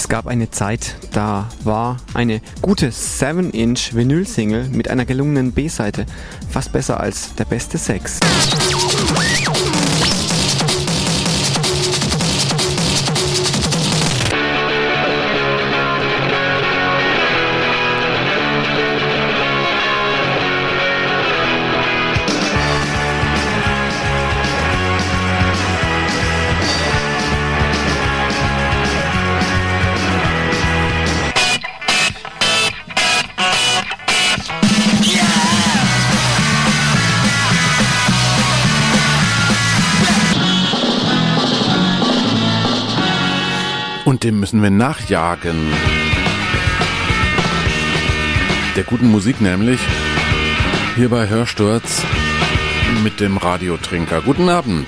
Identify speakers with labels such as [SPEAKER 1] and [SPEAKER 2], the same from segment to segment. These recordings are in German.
[SPEAKER 1] Es gab eine Zeit, da war eine gute 7-Inch Vinyl-Single mit einer gelungenen B-Seite fast besser als der beste Sex.
[SPEAKER 2] Und dem müssen wir nachjagen. Der guten Musik nämlich. Hier bei Hörsturz mit dem Radiotrinker. Guten Abend.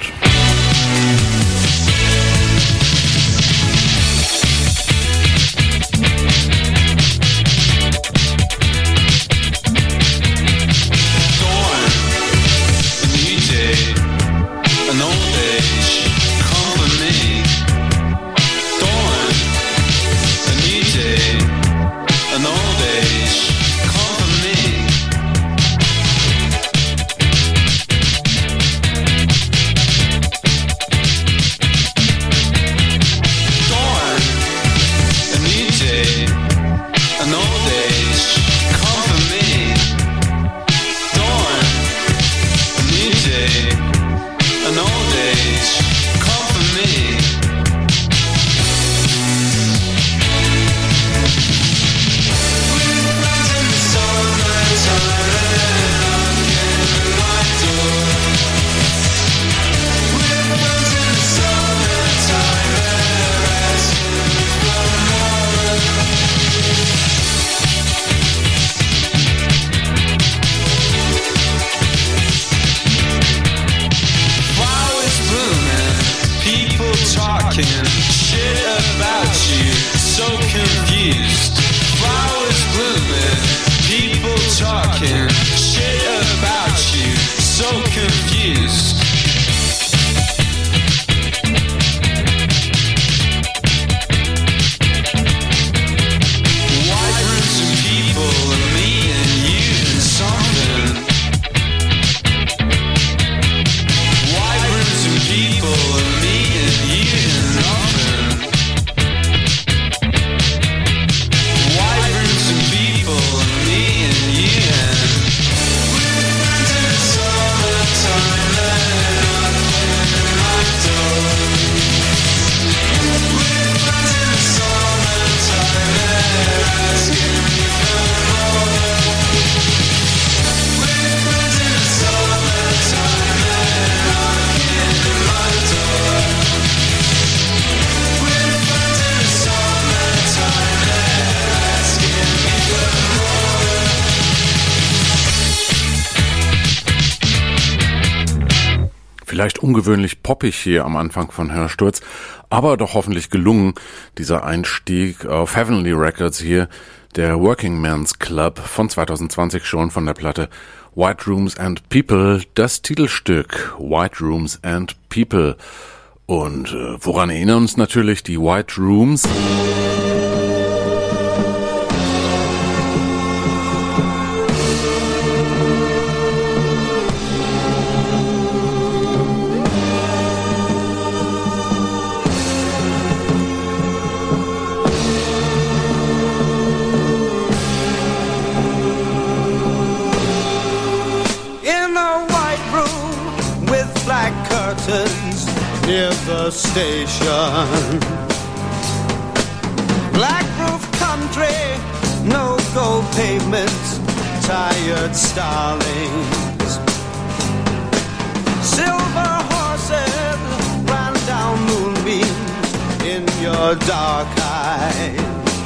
[SPEAKER 2] Vielleicht ungewöhnlich poppig hier am Anfang von Hörsturz, aber doch hoffentlich gelungen, dieser Einstieg auf Heavenly Records hier, der Working Men's Club von 2020 schon von der Platte White Rooms and People, das Titelstück White Rooms and People. Und woran erinnern uns natürlich die White Rooms?
[SPEAKER 3] Near the station, black roof country, no gold pavements, tired starlings, silver horses ran down moonbeams in your dark eyes.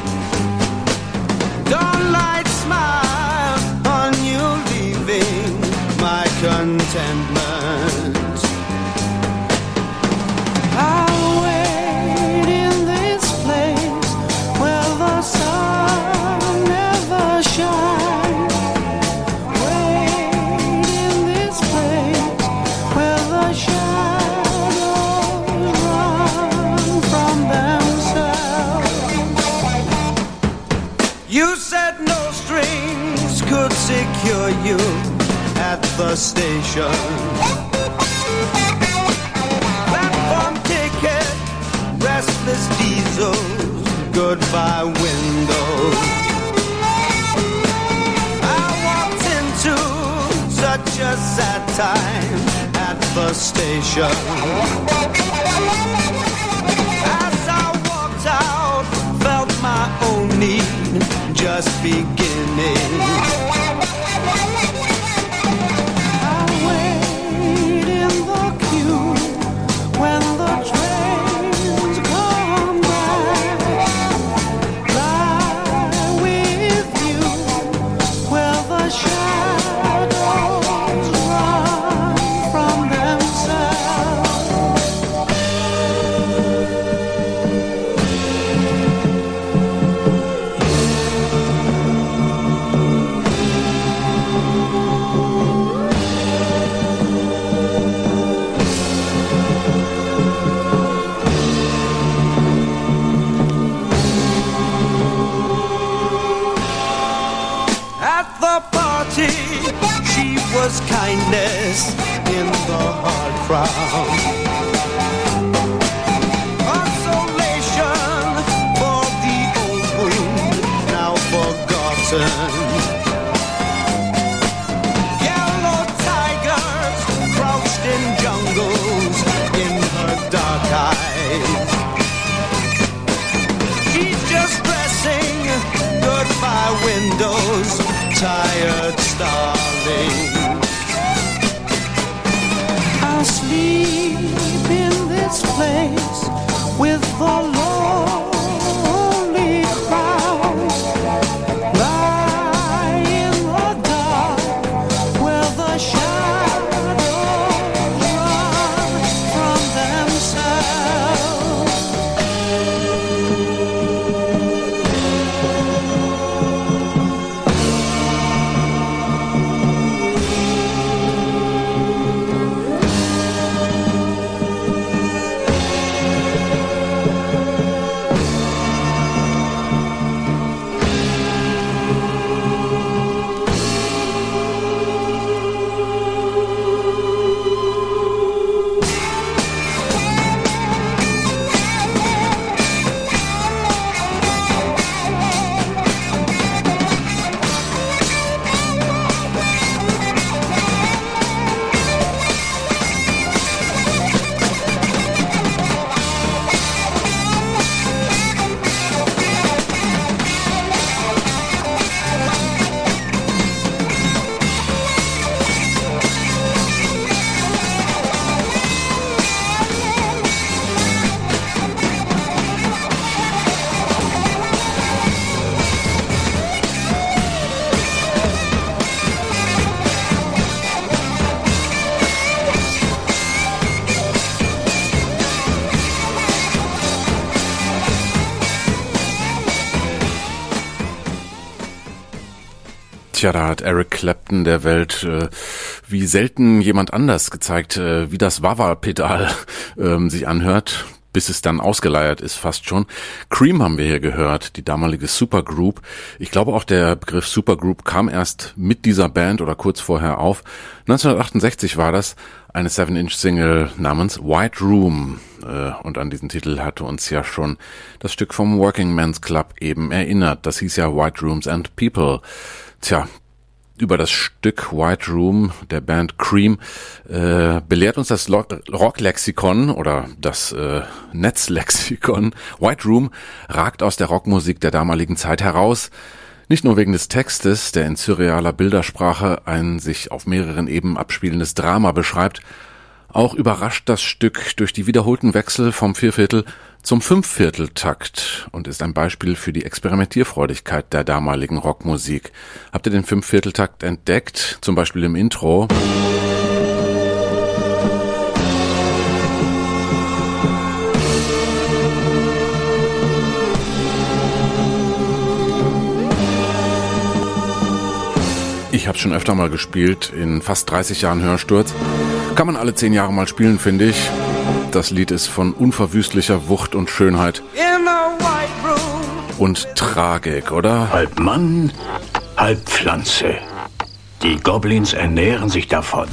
[SPEAKER 3] Dawnlight smile on you leaving my contentment. I'll wait in this place where the sun never shines. Wait in this place where the shadows run from themselves. secure you at the station. Platform ticket, restless diesels, goodbye windows. I walked into such a sad time at the station. As I walked out, felt my own need just beginning. I wait in the queue when the trains come back. Lie with you where the shadows run from themselves. At the party, she was kindness in the hard crowd. Consolation for the old wound, now forgotten. Yellow tigers crouched in jungles in her dark eyes. She's just dressing goodbye windows, tired starling. I sleep in this place with the lonely crowd. Lie in the dark where the shadows run from themselves.
[SPEAKER 2] Tja, da hat Eric Clapton der Welt wie selten jemand anders gezeigt, wie das Wah-Wah-Pedal sich anhört, bis es dann ausgeleiert ist fast schon. Cream haben wir hier gehört, die damalige Supergroup. Ich glaube auch der Begriff Supergroup kam erst mit dieser Band oder kurz vorher auf. 1968 war das, eine 7-Inch-Single namens White Room. Und an diesen Titel hatte uns ja schon das Stück vom Working Men's Club eben erinnert. Das hieß ja White Rooms and People. Tja, über das Stück White Room der Band Cream belehrt uns das Rocklexikon oder das Netzlexikon. White Room ragt aus der Rockmusik der damaligen Zeit heraus. Nicht nur wegen des Textes, der in surrealer Bildersprache ein sich auf mehreren Ebenen abspielendes Drama beschreibt, auch überrascht das Stück durch die wiederholten Wechsel vom Vierviertel zum Fünfvierteltakt und ist ein Beispiel für die Experimentierfreudigkeit der damaligen Rockmusik. Habt ihr den Fünfvierteltakt entdeckt? Zum Beispiel im Intro. Ich habe schon öfter mal gespielt, in fast 30 Jahren Hörsturz. Kann man alle 10 Jahre mal spielen, finde ich. Das Lied ist von unverwüstlicher Wucht und Schönheit. Und Tragik, oder?
[SPEAKER 4] Halb Mann, halb Pflanze. Die Goblins ernähren sich davon.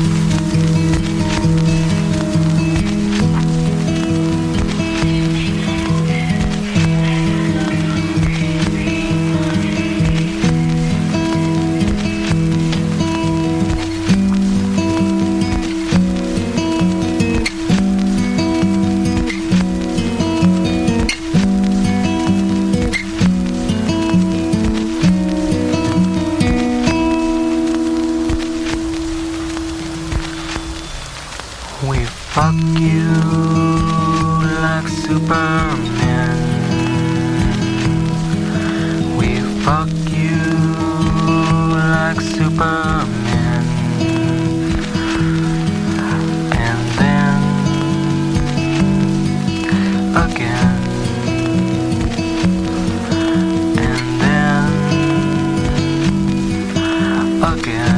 [SPEAKER 5] Fuck you like Superman. We fuck you like Superman. And then again. And then again.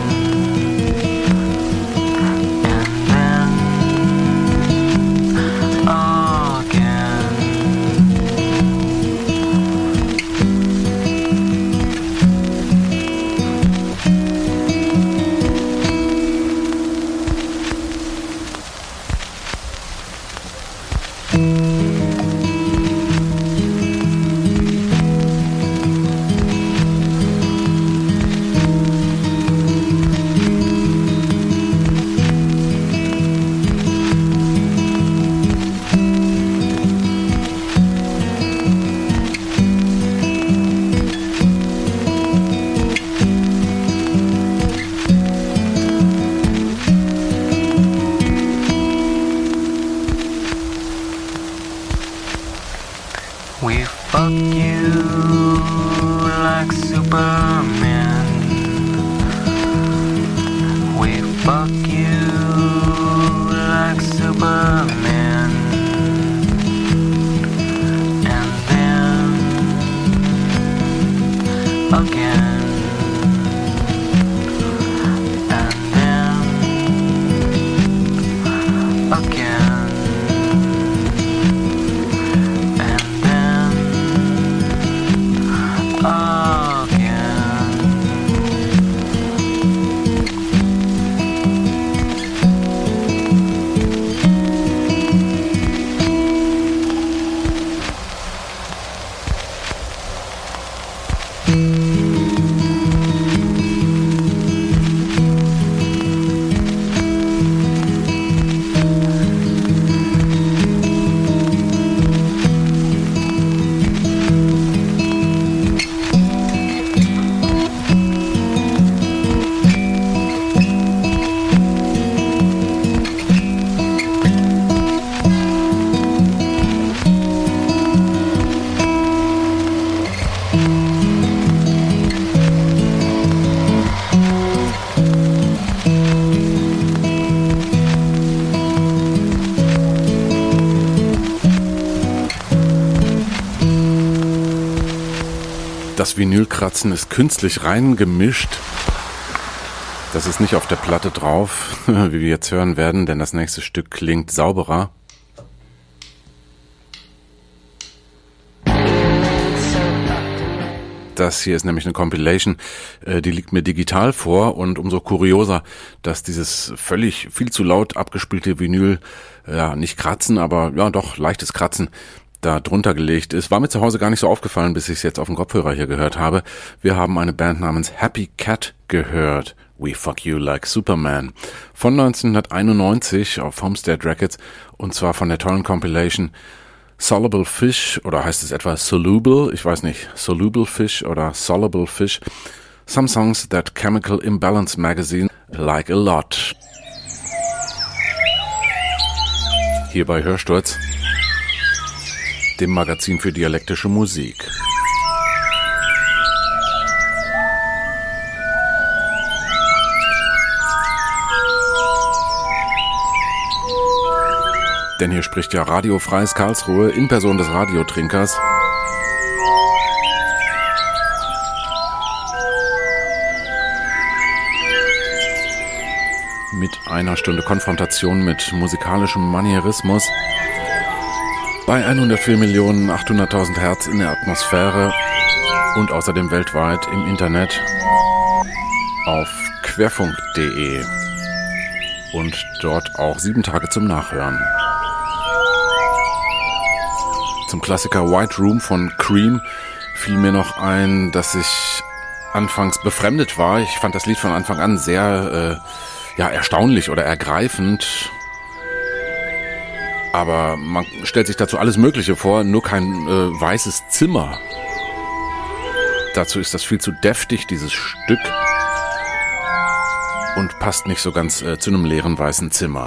[SPEAKER 5] We fuck you like Superman. We fuck you like Superman. And then again. And then again.
[SPEAKER 2] Das Vinylkratzen ist künstlich reingemischt. Das ist nicht auf der Platte drauf, wie wir jetzt hören werden, denn das nächste Stück klingt sauberer. Das hier ist nämlich eine Compilation, die liegt mir digital vor und umso kurioser, dass dieses völlig viel zu laut abgespielte Vinyl, ja nicht kratzen, aber ja doch leichtes Kratzen, da drunter gelegt ist. War mir zu Hause gar nicht so aufgefallen, bis ich es jetzt auf dem Kopfhörer hier gehört habe. Wir haben eine Band namens Happy Cat gehört. We Fuck You Like Superman. Von 1991 auf Homestead Records und zwar von der tollen Compilation Soluble Fish oder heißt es etwa Soluble? Ich weiß nicht. Soluble Fish oder Soluble Fish. Some songs that Chemical Imbalance Magazine like a lot. Hier bei Hörsturz, dem Magazin für dialektische Musik. Denn hier spricht ja Radiofreies Karlsruhe in Person des Radiotrinkers. Mit einer Stunde Konfrontation mit musikalischem Manierismus. Bei 104.800.000 Hertz in der Atmosphäre und außerdem weltweit im Internet. auf querfunk.de und dort auch 7 Tage zum Nachhören. Zum Klassiker White Room von Cream fiel mir noch ein, dass ich anfangs befremdet war. Ich fand das Lied von Anfang an sehr erstaunlich oder ergreifend. Aber man stellt sich dazu alles Mögliche vor, nur kein weißes Zimmer. Dazu ist das viel zu deftig, dieses Stück. Und passt nicht so ganz zu einem leeren weißen Zimmer.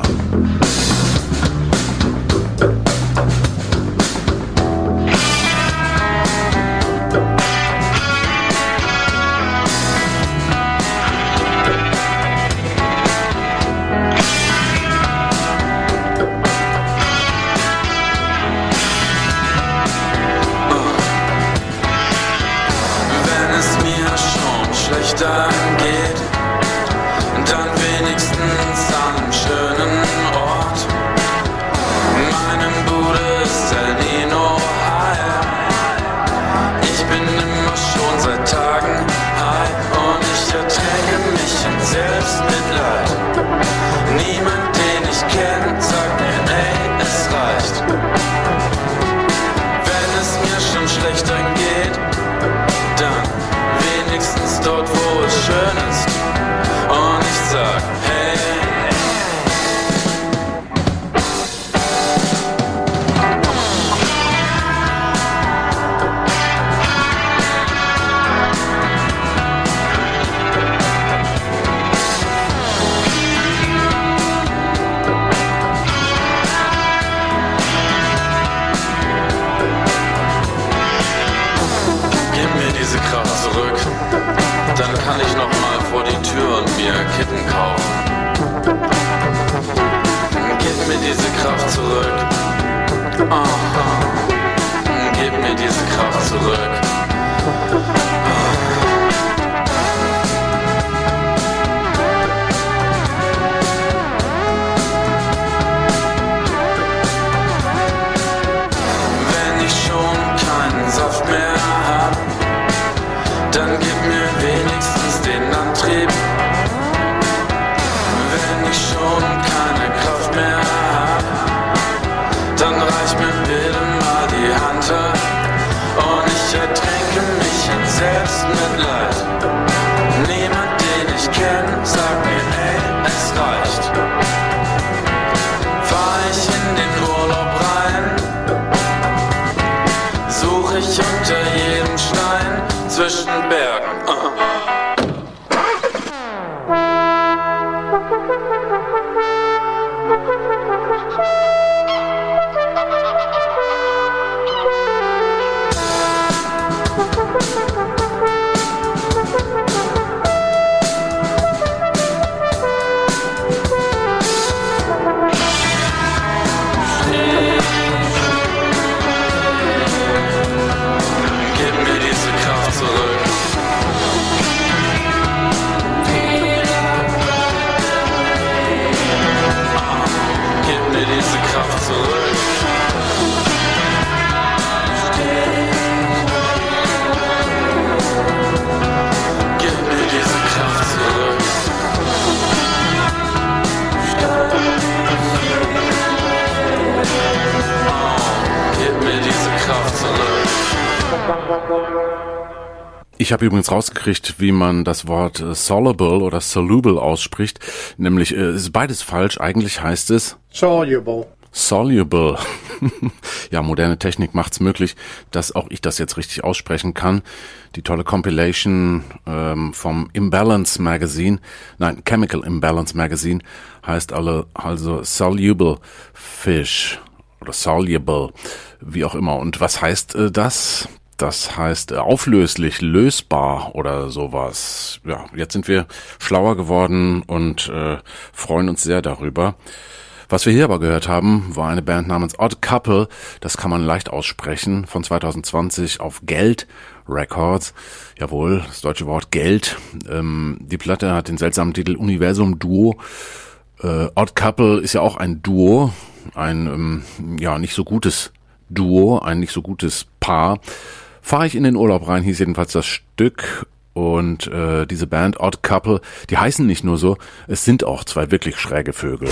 [SPEAKER 2] Ich habe übrigens rausgekriegt, wie man das Wort soluble oder soluble ausspricht. Nämlich ist beides falsch. Eigentlich heißt es
[SPEAKER 6] soluble.
[SPEAKER 2] Soluble. Ja, moderne Technik macht's möglich, dass auch ich das jetzt richtig aussprechen kann. Die tolle Compilation vom Imbalance Magazine, Chemical Imbalance Magazine heißt also Soluble Fish oder Soluble, wie auch immer. Und was heißt das? Das heißt auflöslich, lösbar oder sowas. Ja, jetzt sind wir schlauer geworden und freuen uns sehr darüber. Was wir hier aber gehört haben, war eine Band namens Odd Couple. Das kann man leicht aussprechen. Von 2020 auf Geld Records. Jawohl, das deutsche Wort Geld. Die Platte hat den seltsamen Titel Universum Duo. Odd Couple ist ja auch ein Duo. Ein nicht so gutes Duo, ein nicht so gutes Paar. Fahre ich in den Urlaub rein, hieß jedenfalls das Stück. Und diese Band Odd Couple, die heißen nicht nur so, es sind auch zwei wirklich schräge Vögel.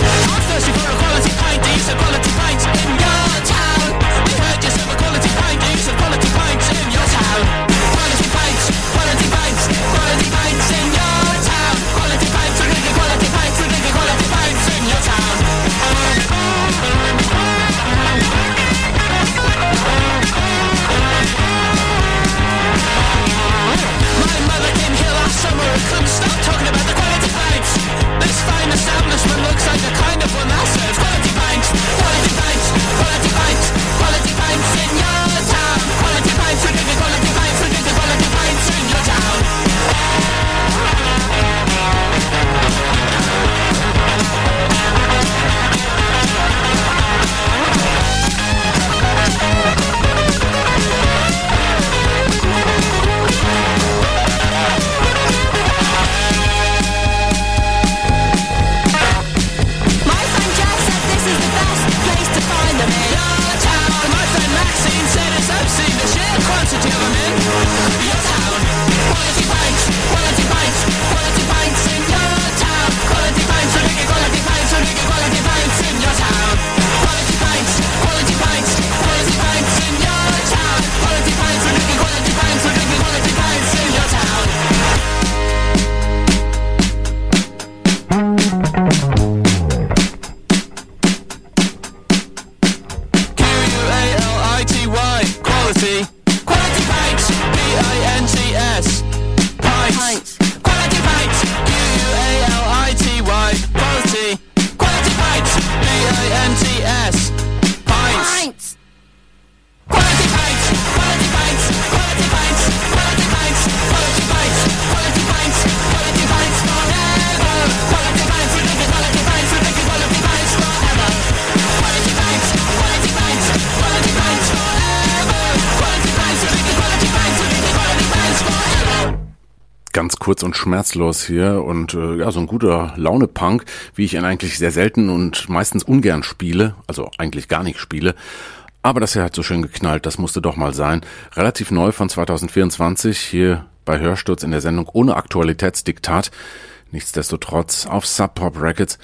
[SPEAKER 2] Ganz kurz und schmerzlos hier und ja, so ein guter Laune-Punk, wie ich ihn eigentlich sehr selten und meistens ungern spiele, also eigentlich gar nicht spiele. Aber das hier hat so schön geknallt, das musste doch mal sein. Relativ neu von 2024, hier bei Hörsturz in der Sendung ohne Aktualitätsdiktat. Nichtsdestotrotz auf Sub Pop Records.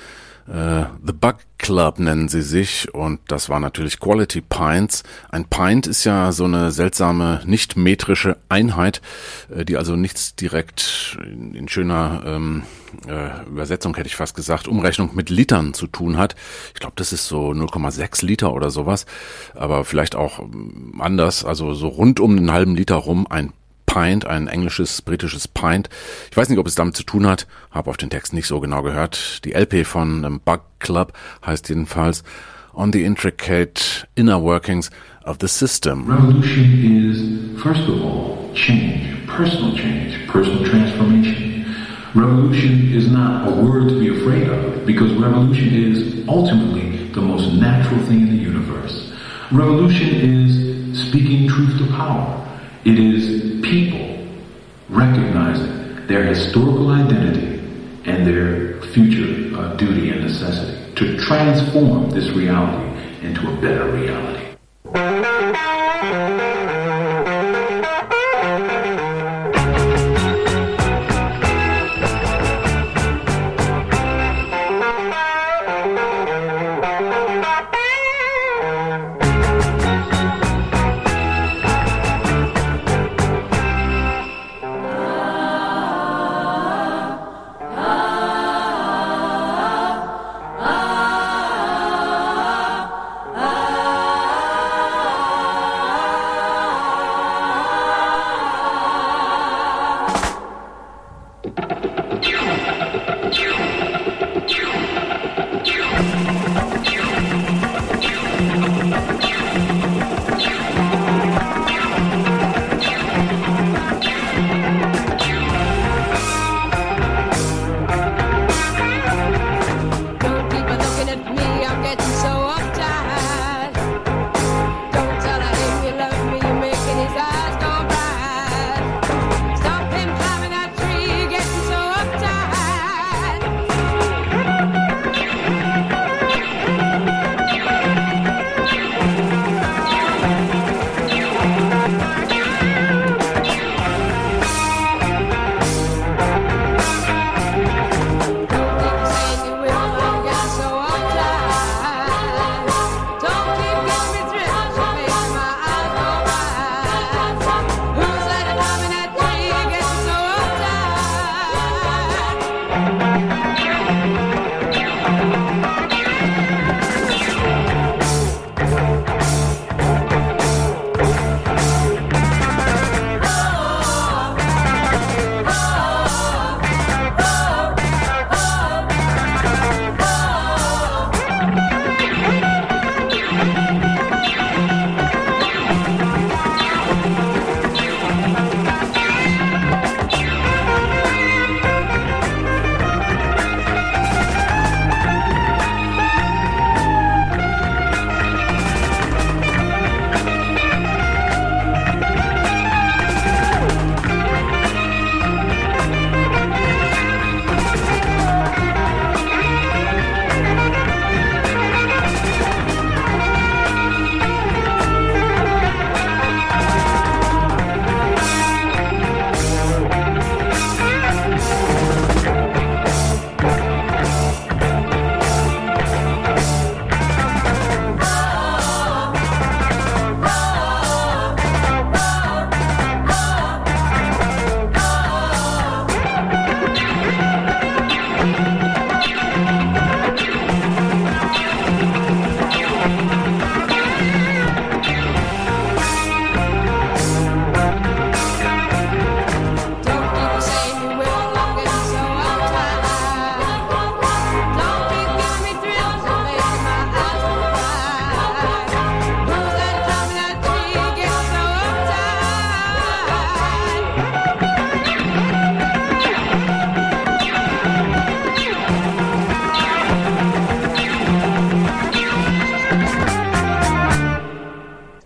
[SPEAKER 2] The Bug Club nennen sie sich und das war natürlich Quality Pints. Ein Pint ist ja so eine seltsame, nicht metrische Einheit, die also nichts direkt in schöner Übersetzung, hätte ich fast gesagt, Umrechnung mit Litern zu tun hat. Ich glaube, das ist so 0,6 Liter oder sowas, aber vielleicht auch anders, also so rund um einen halben Liter rum ein Pint, ein englisches, britisches Pint. Ich weiß nicht, ob es damit zu tun hat, habe auf den Text nicht so genau gehört. Die LP von Bug Club heißt jedenfalls On the Intricate Inner Workings of the System.
[SPEAKER 6] Revolution is, first of all, change, personal transformation. Revolution is not a word to be afraid of, because revolution is ultimately the most natural thing in the universe. Revolution is speaking truth to power. It is people recognizing their historical identity and their future duty and necessity to transform this reality into a better reality.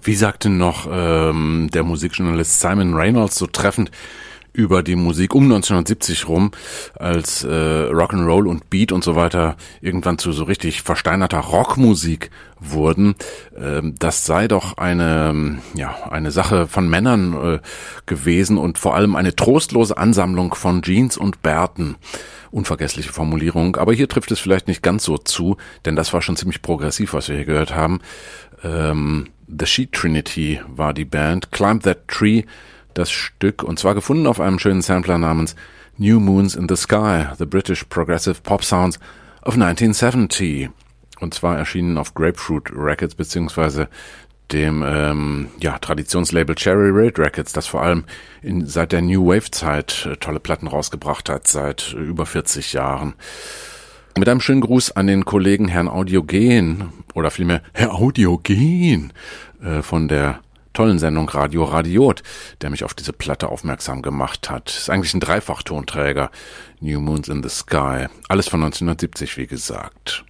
[SPEAKER 2] Wie sagte noch der Musikjournalist Simon Reynolds so treffend über die Musik um 1970 rum, als Rock'n'Roll und Beat und so weiter irgendwann zu so richtig versteinerter Rockmusik wurden, das sei doch eine Sache von Männern gewesen und vor allem eine trostlose Ansammlung von Jeans und Bärten. Unvergessliche Formulierung, aber hier trifft es vielleicht nicht ganz so zu, denn das war schon ziemlich progressiv, was wir hier gehört haben. The Sheet Trinity war die Band, Climb That Tree, das Stück, und zwar gefunden auf einem schönen Sampler namens New Moons in the Sky, The British Progressive Pop Sounds of 1970. Und zwar erschienen auf Grapefruit Records beziehungsweise dem Traditionslabel Cherry Red Records, das vor allem seit der New Wave Zeit tolle Platten rausgebracht hat, seit über 40 Jahren. Mit einem schönen Gruß an den Kollegen Herrn Audiogen, oder vielmehr Herr Audiogen von der tollen Sendung Radio Radiot, der mich auf diese Platte aufmerksam gemacht hat. Ist eigentlich ein Dreifachtonträger, New Moons in the Sky. Alles von 1970, wie gesagt.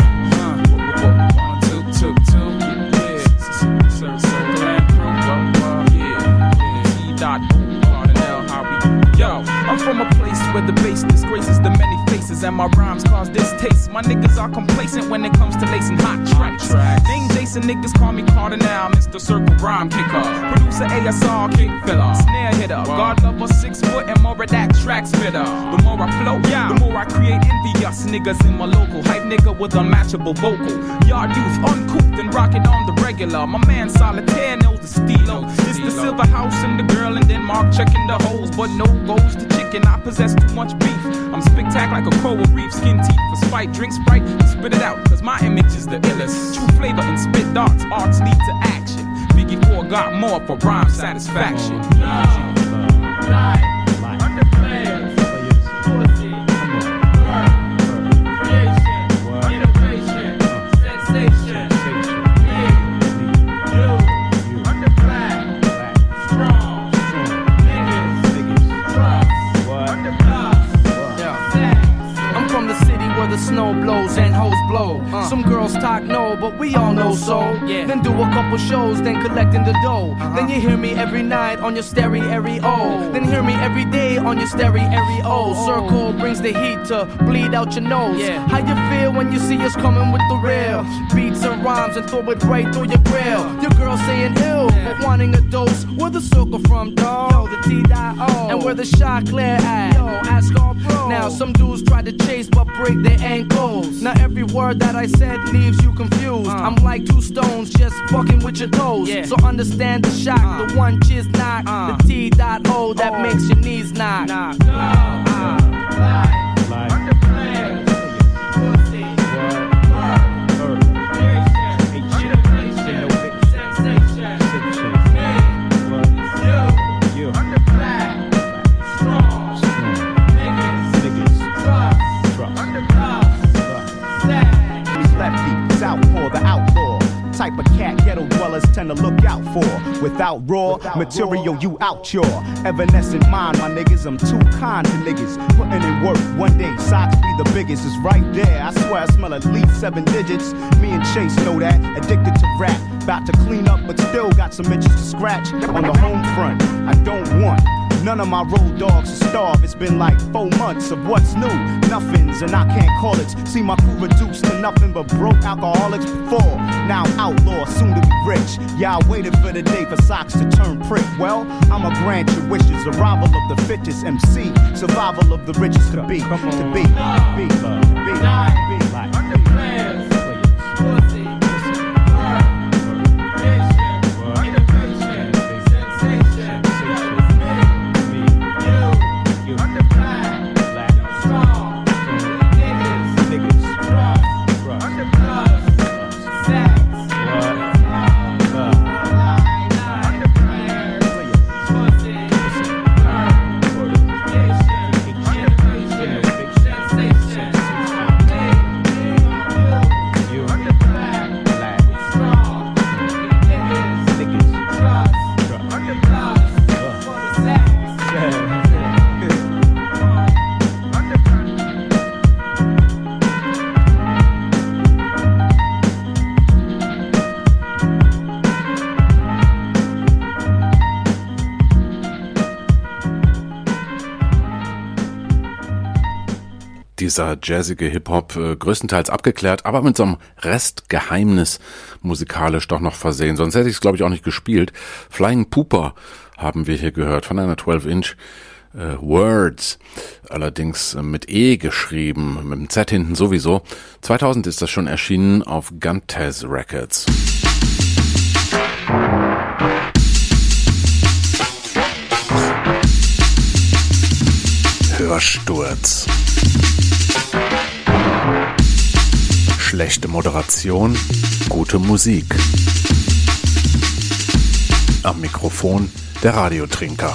[SPEAKER 7] Yo, I'm from a place where the bass disgraces the many faces and my rhymes cause distaste. My niggas are complacent when it comes to lacing hot tracks. Name Jason, niggas call me Cardinal, Mr. Circle Rhyme Kicker, producer ASR kick filler, snare hitter, God lover 6 foot and more of that track spitter. The more I flow, the more I create envious niggas in my local. Hype nigga with unmatchable vocal. Yard youth uncouth and rock it on the regular. My man Solitaire knows the stilo. It's the silver house and the girl in Denmark checking the holes, but no goes to chicken. I possess too much beef. I'm spectacular like a coral reef, skin teeth for spite. Drink Sprite and spit it out, cause my image is the illest. True flavor and spit darts, arts lead to action. Biggie 4 got more for rhyme satisfaction.
[SPEAKER 8] Snow blows and hoes blow. Some girls talk no, but we all know so. Then do a couple shows, then collecting the dough. Then you hear me every night on your stereo. Then hear me every day on your stereo. Circle brings the heat to bleed out your nose. How you feel when you see us coming with the real beats and rhymes and throw it right through your grill? Your girl saying ill, but wanting a dose. Where the circle from, dawg? Yo, the T.O. And where the shot clear at? Yo, ask all bro. Now some dudes try to chase but break their ankles. Now every word that I said leaves you confused. I'm like 2 stones just fucking with your toes. So understand the shock, the one jizz knock, the T.O. that makes your knees knock.
[SPEAKER 9] Type of cat ghetto dwellers tend to look out for. Without raw material, you out your evanescent mind, my niggas. I'm too kind to niggas putting in work. One day, socks be the biggest. It's right there. I swear I smell at least 7 digits. Me and Chase know that. Addicted to rap, about to clean up, but still got some itches to scratch. On the home front, I don't want none of my road dogs to starve. It's been like 4 months of what's new. Nothings, and I can't call it. See my crew reduced to nothing but broke alcoholics before. Now outlaw, soon to be rich. Yeah, I waited for the day for socks to turn prick. Well, I'ma grant your wishes. Arrival of the fittest MC. Survival of the richest to be. To be.
[SPEAKER 2] dieser jazzige Hip-Hop größtenteils abgeklärt, aber mit so einem Restgeheimnis musikalisch doch noch versehen. Sonst hätte ich es, glaube ich, auch nicht gespielt. Flying Pooper haben wir hier gehört von einer 12-Inch. Words, allerdings mit E geschrieben, mit dem Z hinten sowieso. 2000 ist das schon erschienen auf Gantez Records. Hörsturz. Schlechte Moderation, gute Musik. Am Mikrofon der Radiotrinker.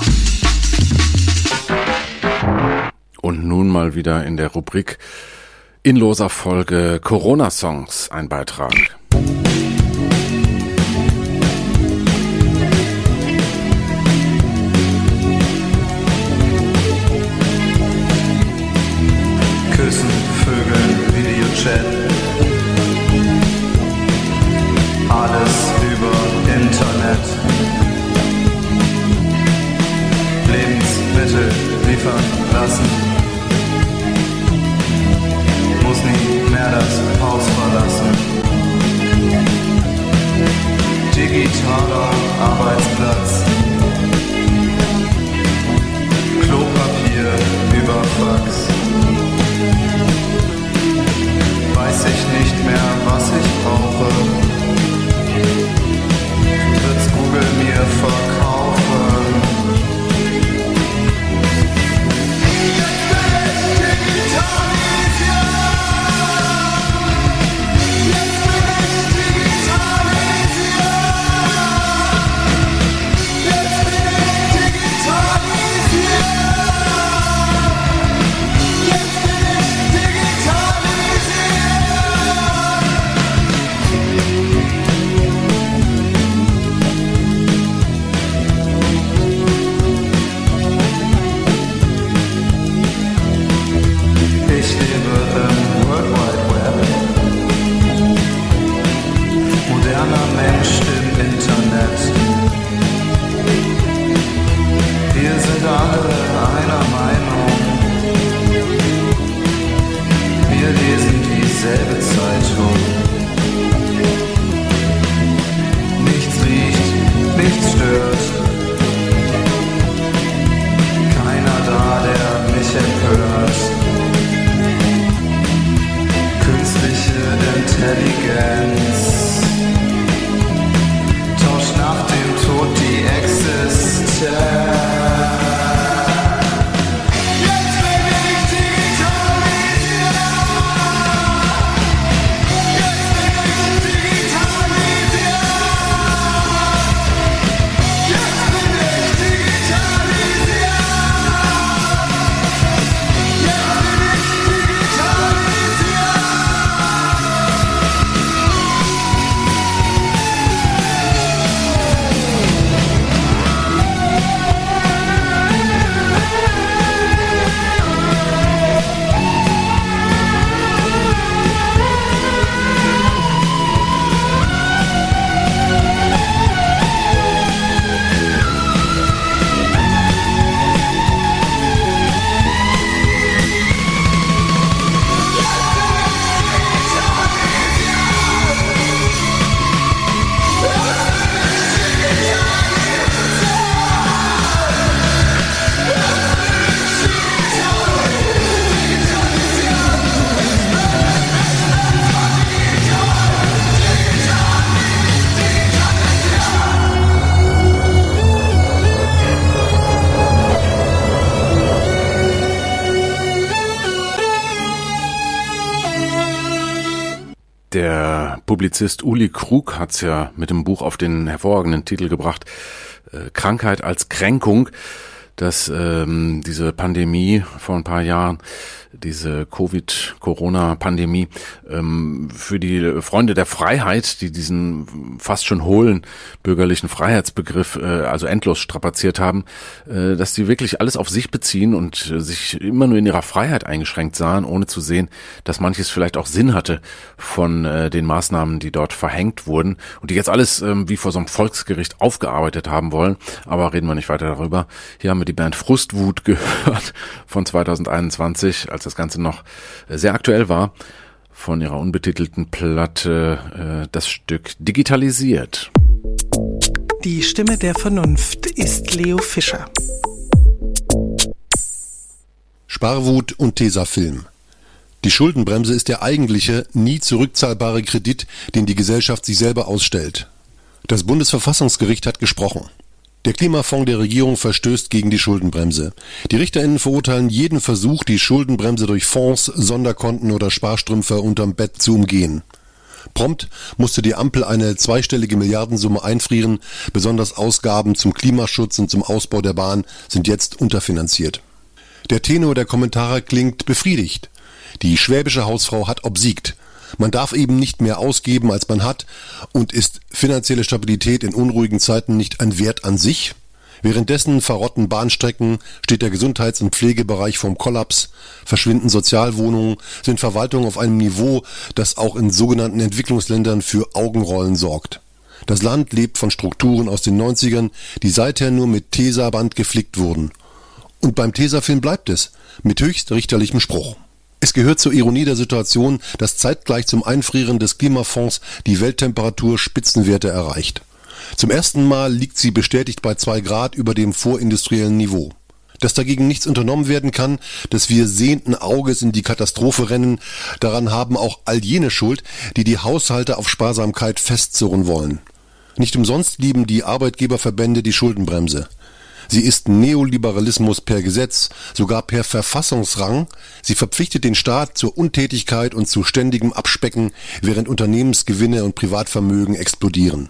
[SPEAKER 2] Und nun mal wieder in der Rubrik in loser Folge Corona-Songs ein Beitrag.
[SPEAKER 3] Küssen, Vögeln, Videochat. Alles über Internet. Lebensmittel liefern lassen. Muss nie mehr das Haus verlassen. Digitaler Arbeitsplatz. Klopapier über Fax. Weiß ich nicht mehr, was ich brauche. Wird's Google mir verkaufen?
[SPEAKER 2] Der Publizist Uli Krug hat's ja mit dem Buch auf den hervorragenden Titel gebracht, Krankheit als Kränkung, dass diese Pandemie vor ein paar Jahren, diese Covid-Corona-Pandemie, für die Freunde der Freiheit, die diesen fast schon hohlen bürgerlichen Freiheitsbegriff also endlos strapaziert haben, dass die wirklich alles auf sich beziehen und sich immer nur in ihrer Freiheit eingeschränkt sahen, ohne zu sehen, dass manches vielleicht auch Sinn hatte von den Maßnahmen, die dort verhängt wurden und die jetzt alles wie vor so einem Volksgericht aufgearbeitet haben wollen. Aber reden wir nicht weiter darüber. Hier haben wir die die Band Frustwut gehört von 2021, als das Ganze noch sehr aktuell war, von ihrer unbetitelten Platte das Stück Digitalisiert.
[SPEAKER 10] Die Stimme der Vernunft ist Leo Fischer.
[SPEAKER 11] Sparwut und Tesafilm. Die Schuldenbremse ist der eigentliche, nie zurückzahlbare Kredit, den die Gesellschaft sich selber ausstellt. Das Bundesverfassungsgericht hat gesprochen. Der Klimafonds der Regierung verstößt gegen die Schuldenbremse. Die RichterInnen verurteilen jeden Versuch, die Schuldenbremse durch Fonds, Sonderkonten oder Sparstrümpfe unterm Bett zu umgehen. Prompt musste die Ampel eine zweistellige Milliardensumme einfrieren. Besonders Ausgaben zum Klimaschutz und zum Ausbau der Bahn sind jetzt unterfinanziert. Der Tenor der Kommentare klingt befriedigt. Die schwäbische Hausfrau hat obsiegt. Man darf eben nicht mehr ausgeben, als man hat, und ist finanzielle Stabilität in unruhigen Zeiten nicht ein Wert an sich? Währenddessen verrotten Bahnstrecken, steht der Gesundheits- und Pflegebereich vorm Kollaps, verschwinden Sozialwohnungen, sind Verwaltungen auf einem Niveau, das auch in sogenannten Entwicklungsländern für Augenrollen sorgt. Das Land lebt von Strukturen aus den 90ern, die seither nur mit Tesaband geflickt wurden. Und beim Tesafilm bleibt es, mit höchstrichterlichem Spruch. Es gehört zur Ironie der Situation, dass zeitgleich zum Einfrieren des Klimafonds die Welttemperatur Spitzenwerte erreicht. Zum ersten Mal liegt sie bestätigt bei 2 Grad über dem vorindustriellen Niveau. Dass dagegen nichts unternommen werden kann, dass wir sehenden Auges in die Katastrophe rennen, daran haben auch all jene Schuld, die die Haushalte auf Sparsamkeit festzurren wollen. Nicht umsonst lieben die Arbeitgeberverbände die Schuldenbremse. Sie ist Neoliberalismus per Gesetz, sogar per Verfassungsrang. Sie verpflichtet den Staat zur Untätigkeit und zu ständigem Abspecken, während Unternehmensgewinne und Privatvermögen explodieren.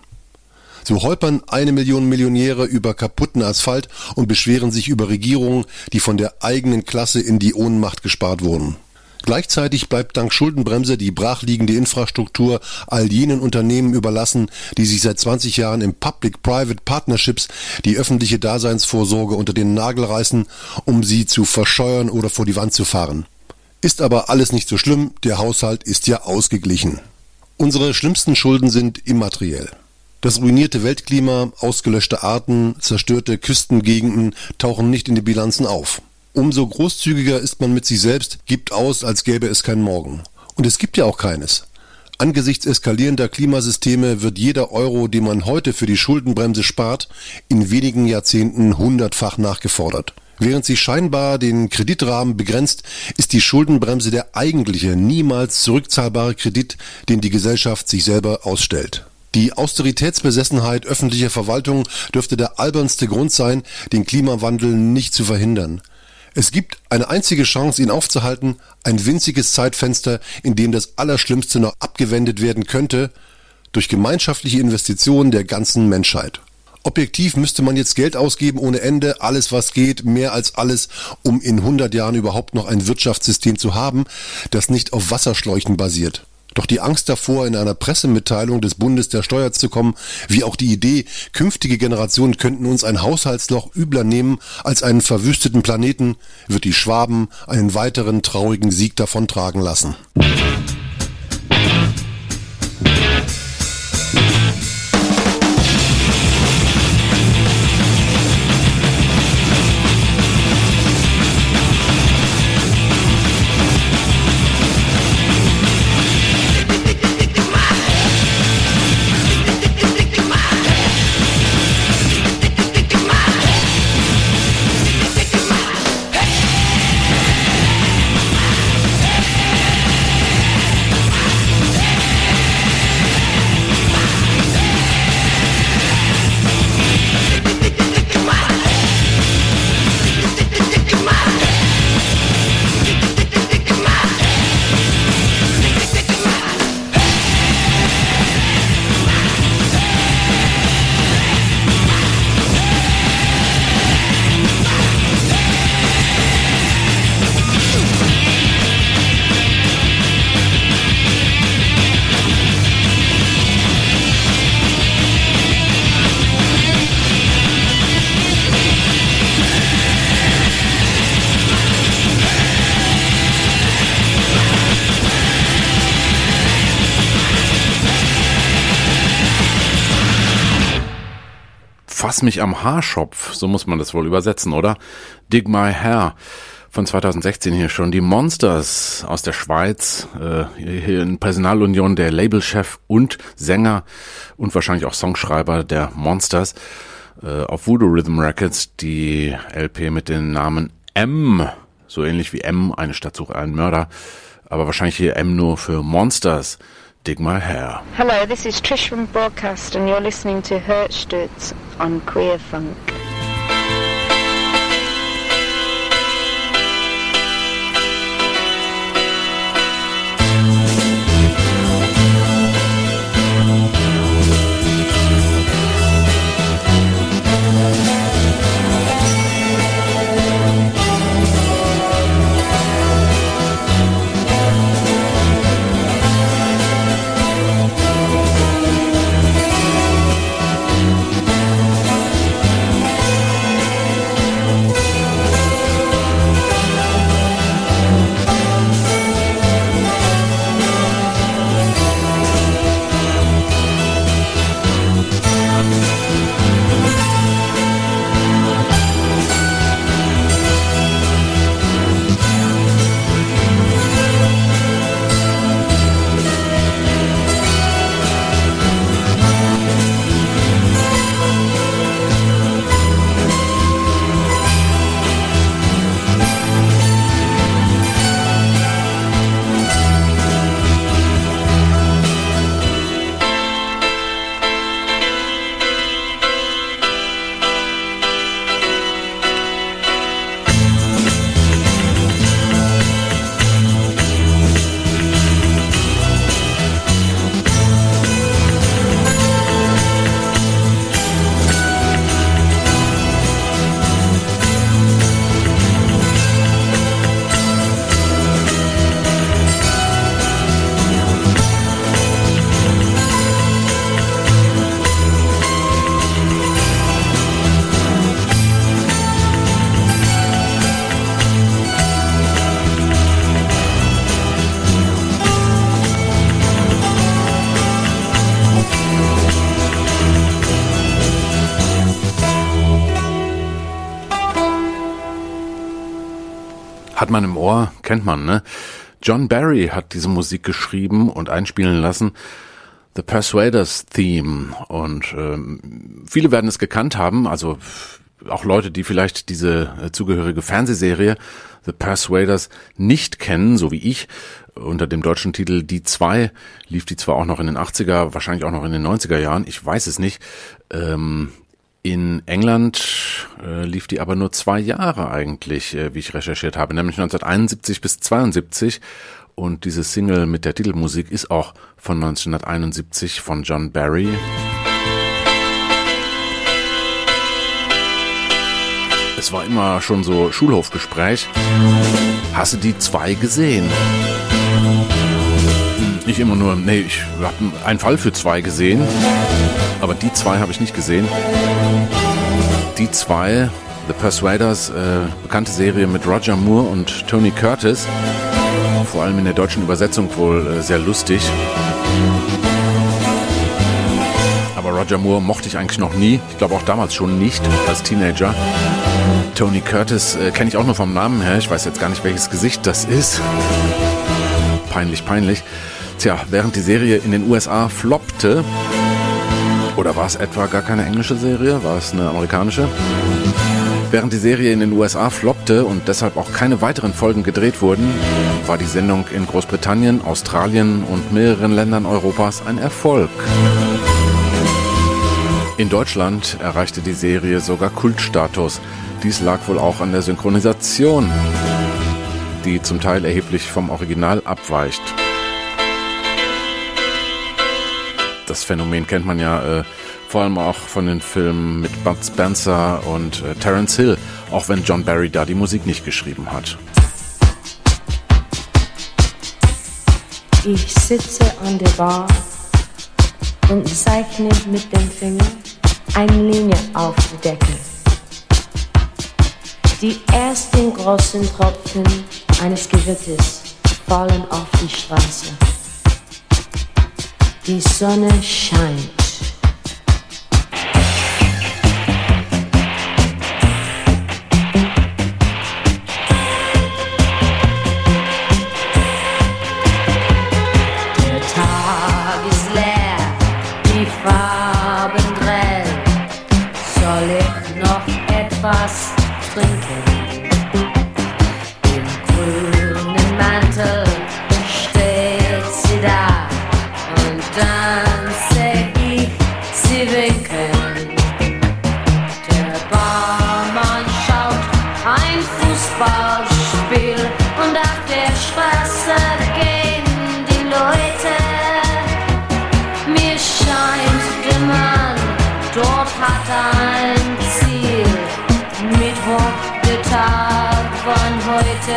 [SPEAKER 11] So holpern 1 Million Millionäre über kaputten Asphalt und beschweren sich über Regierungen, die von der eigenen Klasse in die Ohnmacht gespart wurden. Gleichzeitig bleibt dank Schuldenbremse die brachliegende Infrastruktur all jenen Unternehmen überlassen, die sich seit 20 Jahren im Public-Private Partnerships die öffentliche Daseinsvorsorge unter den Nagel reißen, um sie zu verscheuern oder vor die Wand zu fahren. Ist aber alles nicht so schlimm, der Haushalt ist ja ausgeglichen. Unsere schlimmsten Schulden sind immateriell. Das ruinierte Weltklima, ausgelöschte Arten, zerstörte Küstengegenden tauchen nicht in die Bilanzen auf. Umso großzügiger ist man mit sich selbst, gibt aus, als gäbe es kein Morgen. Und es gibt ja auch keines. Angesichts eskalierender Klimasysteme wird jeder Euro, den man heute für die Schuldenbremse spart, in wenigen Jahrzehnten 100-fach nachgefordert. Während sie scheinbar den Kreditrahmen begrenzt, ist die Schuldenbremse der eigentliche, niemals zurückzahlbare Kredit, den die Gesellschaft sich selber ausstellt. Die Austeritätsbesessenheit öffentlicher Verwaltung dürfte der albernste Grund sein, den Klimawandel nicht zu verhindern. Es gibt eine einzige Chance, ihn aufzuhalten, ein winziges Zeitfenster, in dem das Allerschlimmste noch abgewendet werden könnte, durch gemeinschaftliche Investitionen der ganzen Menschheit. Objektiv müsste man jetzt Geld ausgeben ohne Ende, alles was geht, mehr als alles, um in 100 Jahren überhaupt noch ein Wirtschaftssystem zu haben, das nicht auf Wasserschläuchen basiert. Doch die Angst davor, in einer Pressemitteilung des Bundes der Steuer zu kommen, wie auch die Idee, künftige Generationen könnten uns ein Haushaltsloch übler nehmen als einen verwüsteten Planeten, wird die Schwaben einen weiteren traurigen Sieg davontragen lassen.
[SPEAKER 2] Fass mich am Haarschopf, so muss man das wohl übersetzen, oder? Dig My Hair. Von 2016 hier schon. Die Monsters aus der Schweiz, hier in Personalunion der Labelchef und Sänger und wahrscheinlich auch Songschreiber der Monsters auf Voodoo Rhythm Records, die LP mit dem Namen M, so ähnlich wie M, eine Stadt sucht einen Mörder, aber wahrscheinlich hier M nur für Monsters. Dig My Hair.
[SPEAKER 12] Hello, this is Trish from Broadcast and you're listening to Hörstutz on Queer Funk.
[SPEAKER 2] Hat man im Ohr, kennt man, ne? John Barry hat diese Musik geschrieben und einspielen lassen. The Persuaders Theme. Und viele werden es gekannt haben, also auch Leute, die vielleicht diese zugehörige Fernsehserie The Persuaders nicht kennen, so wie ich. Unter dem deutschen Titel Die 2 lief die zwar auch noch in den 80er, wahrscheinlich auch noch in den 90er Jahren, ich weiß es nicht. In England lief die aber nur 2 Jahre eigentlich, wie ich recherchiert habe, nämlich 1971 bis 72. Und diese Single mit der Titelmusik ist auch von 1971 von John Barry. Es war immer schon so Schulhofgespräch. Hast du die 2 gesehen? Nicht immer nur, nee, ich habe einen Fall für 2 gesehen, aber die 2 habe ich nicht gesehen. Die 2, The Persuaders, bekannte Serie mit Roger Moore und Tony Curtis, vor allem in der deutschen Übersetzung wohl sehr lustig. Aber Roger Moore mochte ich eigentlich noch nie, ich glaube auch damals schon nicht, als Teenager. Tony Curtis kenne ich auch nur vom Namen her, ich weiß jetzt gar nicht, welches Gesicht das ist. Peinlich, peinlich. Tja, während die Serie in den USA floppte, oder war es etwa gar keine englische Serie, war es eine amerikanische? Während die Serie in den USA floppte und deshalb auch keine weiteren Folgen gedreht wurden, war die Sendung in Großbritannien, Australien und mehreren Ländern Europas ein Erfolg. In Deutschland erreichte die Serie sogar Kultstatus. Dies lag wohl auch an der Synchronisation, die zum Teil erheblich vom Original abweicht. Das Phänomen kennt man ja vor allem auch von den Filmen mit Bud Spencer und Terence Hill, auch wenn John Barry da die Musik nicht geschrieben hat.
[SPEAKER 13] Ich sitze an der Bar und zeichne mit dem Finger eine Linie auf die Decke. Die ersten großen Tropfen eines Gewitters fallen auf die Straße. Die Sonne scheint. winken. Der Barmann schaut ein Fußballspiel und auf der Straße gehen die Leute. Mir scheint, der Mann dort hat ein Ziel. Mittwoch, der Tag von heute.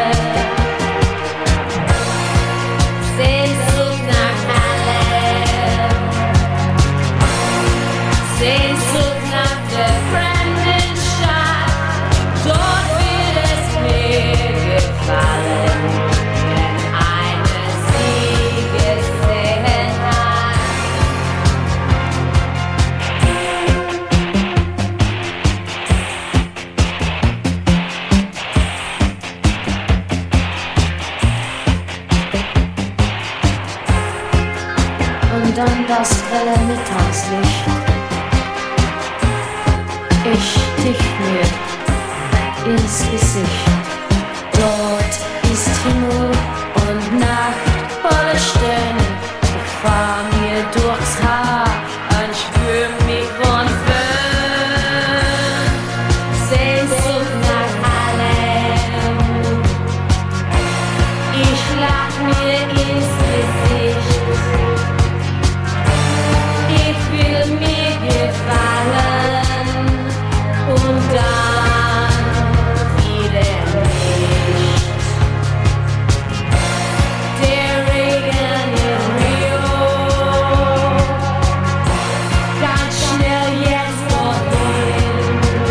[SPEAKER 13] Sehnsucht nach allem. Sehnsucht nach der fremden Stadt. Dort wird es mir gefallen, wenn eine sie gesehen hat. Und dann das grelle Mittagslicht. Ich stich mir ins Gesicht. Dort ist Himmel und Nacht voller Sterne. Ich fahr mir durchs Haar und spür mich von fern. Sehnsucht nach allem. Ich lach mir ins Gesicht. Ich will mir gefallen und dann wieder nicht. Der Regen in Rio, ganz schnell jetzt dorthin.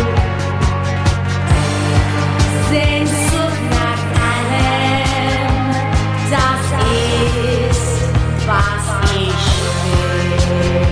[SPEAKER 13] Sehnsucht nach allem, das ist, was ich will.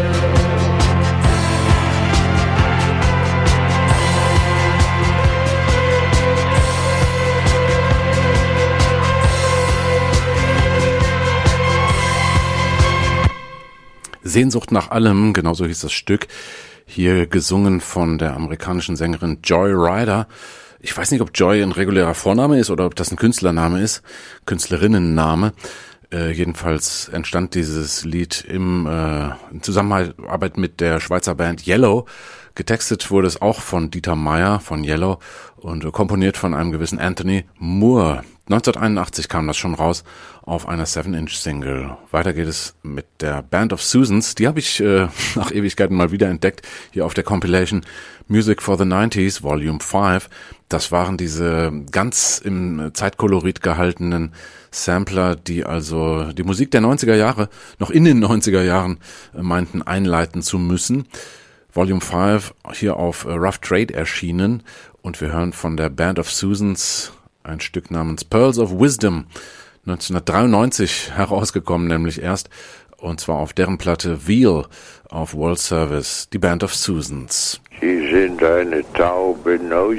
[SPEAKER 2] Sehnsucht nach allem, genauso hieß das Stück, hier gesungen von der amerikanischen Sängerin Joy Rider. Ich weiß nicht, ob Joy ein regulärer Vorname ist oder ob das ein Künstlername ist, Künstlerinnenname. Jedenfalls entstand dieses Lied in Zusammenarbeit mit der Schweizer Band Yellow. Getextet wurde es auch von Dieter Meier von Yellow und komponiert von einem gewissen Anthony Moore. 1981 kam das schon raus auf einer 7-Inch-Single. Weiter geht es mit der Band of Susans. Die habe ich nach Ewigkeiten mal wieder entdeckt, hier auf der Compilation Music for the 90s, Volume 5. Das waren diese ganz im Zeitkolorit gehaltenen Sampler, die also die Musik der 90er Jahre, noch in den 90er Jahren, meinten einleiten zu müssen. Volume 5 hier auf Rough Trade erschienen und wir hören von der Band of Susans ein Stück namens Pearls of Wisdom, 1993 herausgekommen, nämlich erst, und zwar auf deren Platte Veal auf World Service, die Band of Susans.
[SPEAKER 14] Sie sind eine taube Nuss.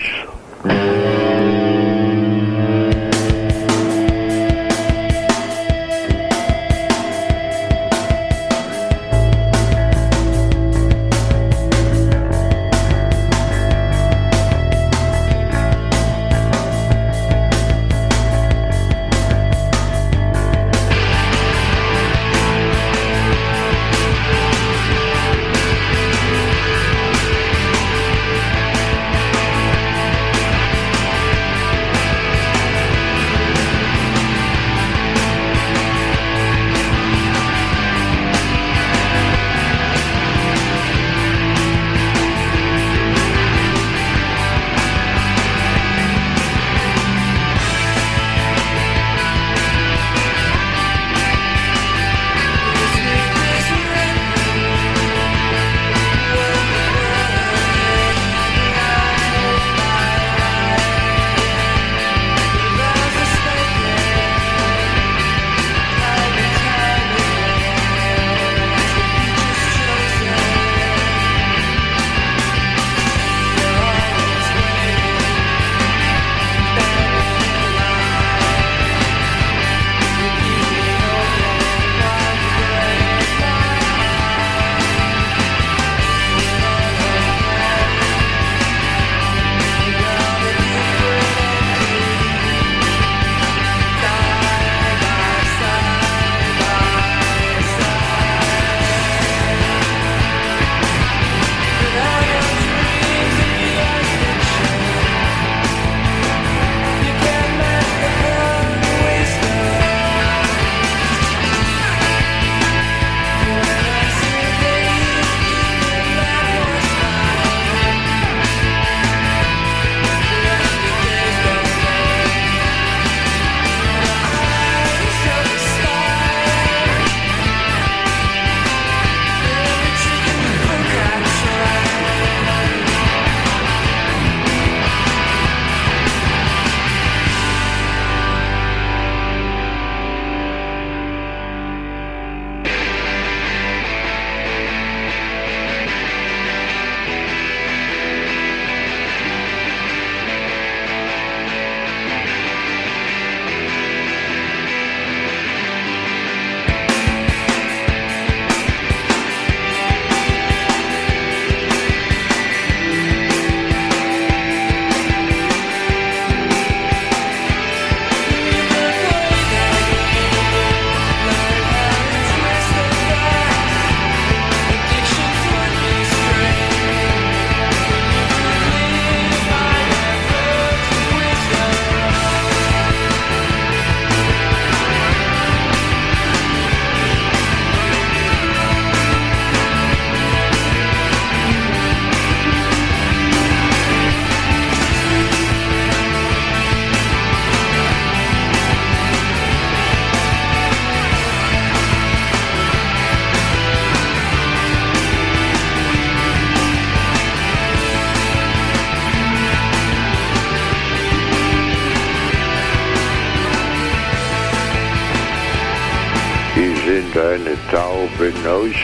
[SPEAKER 14] deine Tauben aus?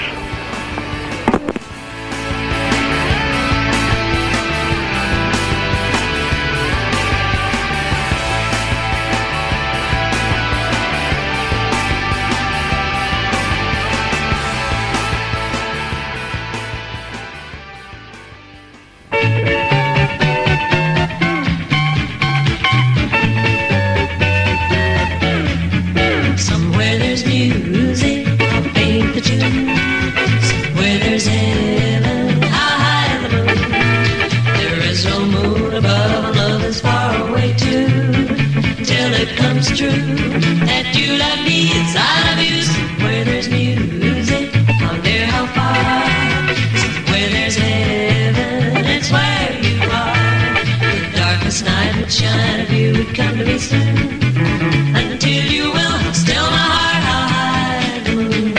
[SPEAKER 15] Somewhere there's music, I'll paint the tune. Somewhere there's heaven, how high in the moon. There is no moon above, and love is far away too. Till it comes true that you love me inside of you. Somewhere there's music, I wonder how far. Somewhere there's heaven, it's where you are. The darkest night would shine if you would come to me soon. Until you will still my heart, how high the moon.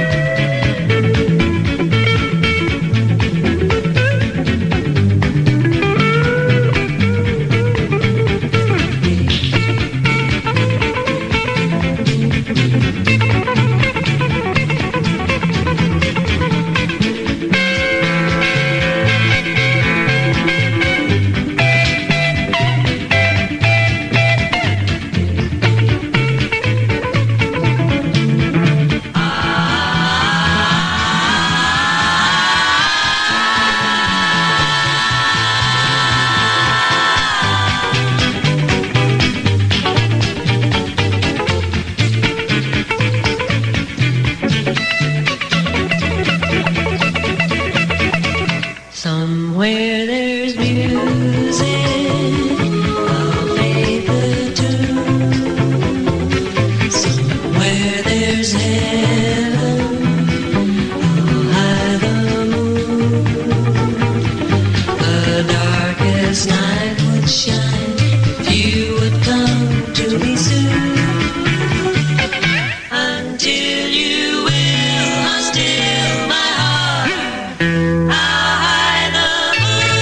[SPEAKER 15] Somewhere there's music, I'll play the tune. Somewhere there's heaven, how high the moon. The darkest night would shine if you would come to me soon. Until you will still my heart, how high the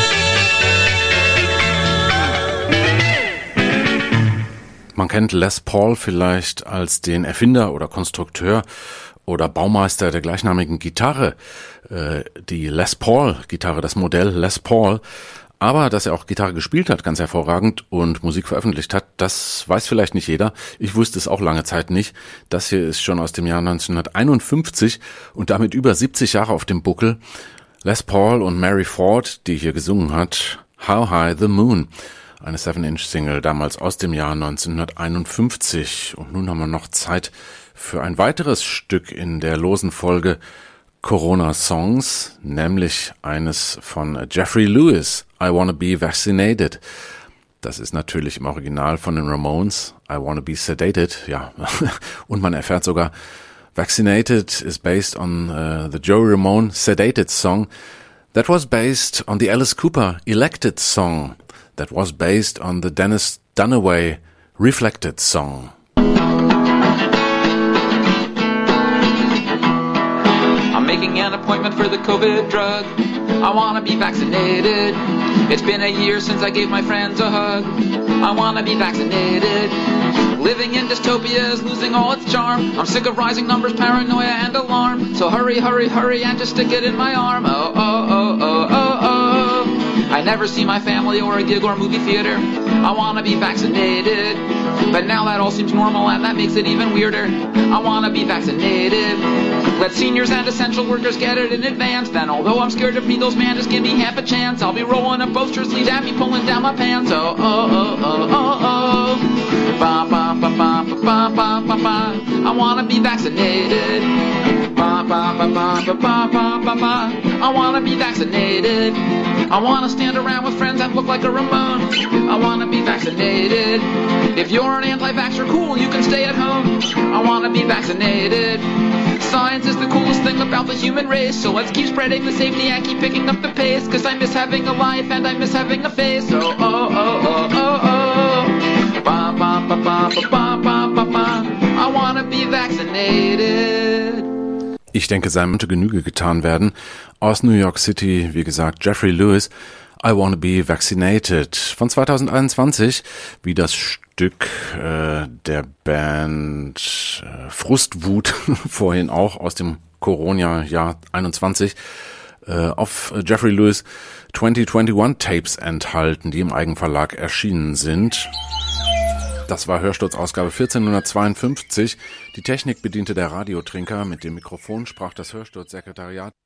[SPEAKER 2] Man kennt Les Paul vielleicht als den Erfinder oder Konstrukteur oder Baumeister der gleichnamigen Gitarre. Die Les Paul-Gitarre, das Modell Les Paul. Aber dass er auch Gitarre gespielt hat, ganz hervorragend, und Musik veröffentlicht hat, das weiß vielleicht nicht jeder. Ich wusste es auch lange Zeit nicht. Das hier ist schon aus dem Jahr 1951 und damit über 70 Jahre auf dem Buckel. Les Paul und Mary Ford, die hier gesungen hat, How High the Moon. Eine 7-Inch-Single, damals aus dem Jahr 1951. Und nun haben wir noch Zeit für ein weiteres Stück in der losen Folge Corona-Songs, nämlich eines von Jeffrey Lewis, I Wanna Be Vaccinated. Das ist natürlich im Original von den Ramones, I Wanna Be Sedated, ja. Und man erfährt sogar, Vaccinated is based on the Joey Ramone Sedated song that was based on the Alice Cooper Elected song that was based on the Dennis Dunaway Reflected song.
[SPEAKER 16] I'm making an appointment for the COVID drug. I want to be vaccinated. It's been a year since I gave my friends a hug. I want to be vaccinated. Living in dystopia is losing all its charm. I'm sick of rising numbers, paranoia and alarm. So hurry, hurry, hurry and just stick it in my arm. Oh, oh, oh, oh, oh, oh. I never see my family or a gig or movie theater. I want to be vaccinated. But now that all seems normal and that makes it even weirder. I want to be vaccinated. Let seniors and essential workers get it in advance. Then although I'm scared of needles, man, just give me half a chance. I'll be rolling up both shirts, at me pulling down my pants. Oh, oh, oh, oh, oh, oh. Ba, ba, ba, ba, ba, ba, ba, ba. I want to be vaccinated. Ba, ba, ba, ba, ba, ba, ba, ba, ba. I want to be vaccinated. I want to stand around with friends that look like a Ramone. I want to be vaccinated. If you're an anti-vaxxer, cool, you can stay at home. I want to be vaccinated. Science is the coolest thing about the human race. So let's keep spreading the safety and keep picking up the pace. Cause I miss having a life and I miss having a face. Oh, oh, oh, oh, oh, oh. Ba, ba, ba, ba, ba, ba, ba, ba. I want to be vaccinated.
[SPEAKER 2] Ich denke, seinem könnte Genüge getan werden. Aus New York City, wie gesagt, Jeffrey Lewis. I Wanna Be Vaccinated von 2021, wie das Stück der Band Frustwut vorhin auch aus dem Corona-Jahr 21 auf Jeffrey Lewis 2021 Tapes enthalten, die im Eigenverlag erschienen sind. Das war Hörsturz Ausgabe 1452. Die Technik bediente der Radiotrinker. Mit dem Mikrofon sprach das Hörsturzsekretariat.